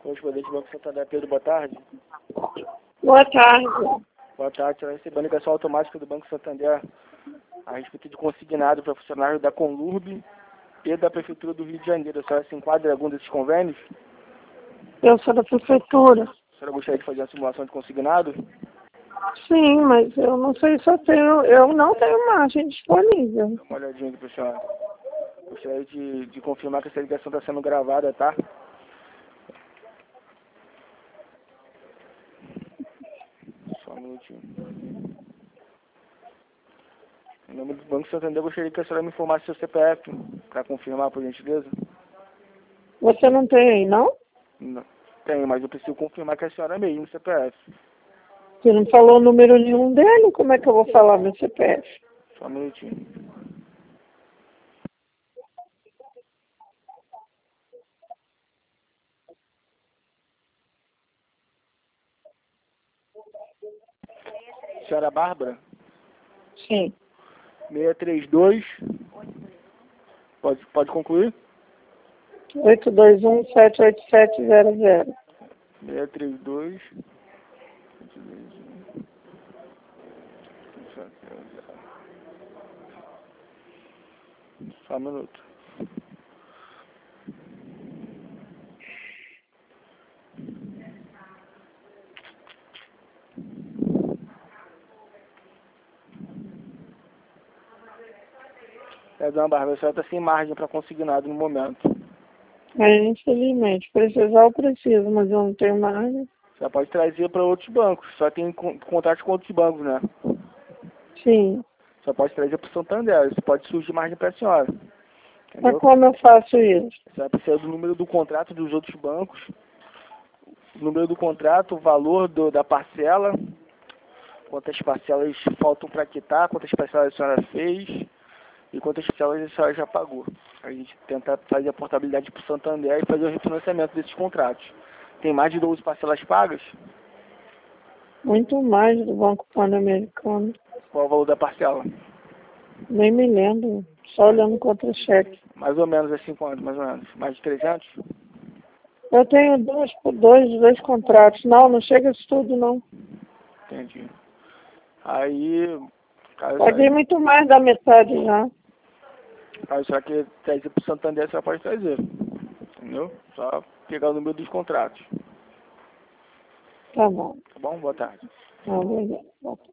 Correspondente do Banco Santander, Pedro, boa tarde. Boa tarde. Boa tarde, senhora recebeu a ligação automática do Banco Santander a respeito de consignado para funcionário da Conlurb e da Prefeitura do Rio de Janeiro. A senhora se enquadra em algum desses convênios? Eu sou da prefeitura. A senhora gostaria de fazer uma simulação de consignado? Sim, mas eu não sei se eu não tenho margem disponível. Dá uma olhadinha aqui para a senhora. Gostaria de confirmar que essa ligação está sendo gravada, tá? Só um minutinho. Em nome do Banco Santander, eu gostaria que a senhora me informasse seu CPF, para confirmar, por gentileza. Você não tem aí, não? Não. Tenho, mas eu preciso confirmar que é a senhora mesmo, o CPF. Você não falou número nenhum dele, como é que eu vou falar meu CPF? Só um minutinho. Senhora Bárbara? Sim. 632. Pode concluir? 821-78700. 632. Só um minuto. Perdão, Bárbara, a senhora está sem margem para consignado no momento. Mas, infelizmente, precisar eu preciso, mas eu não tenho margem. Você pode trazer para outros bancos. Só tem contato com outros bancos, né? Sim. Só pode trazer para o Santander. Isso pode surgir margem para a senhora. Mas Entendeu? como eu faço isso? Você vai precisar do número do contrato dos outros bancos, o número do contrato, o valor da parcela, quantas parcelas faltam para quitar, quantas parcelas a senhora fez e quantas parcelas a senhora já pagou. A gente tenta fazer a portabilidade para o Santander e fazer o refinanciamento desses contratos. Tem mais de 12 parcelas pagas? Muito mais do Banco Pan-Americano. Qual o valor da parcela? Nem me lembro. Só olhando contra-cheque. Mais ou menos assim quanto, mais ou menos? Mais de 300? Eu tenho dois contratos. Não chega isso tudo, não. Entendi. Aí, Paguei muito mais da metade já. caso só que trazer para o Santander, você pode trazer. Entendeu? Só pegar o número dos contratos. Tá bom. Tá bom? Boa tarde. Obrigada.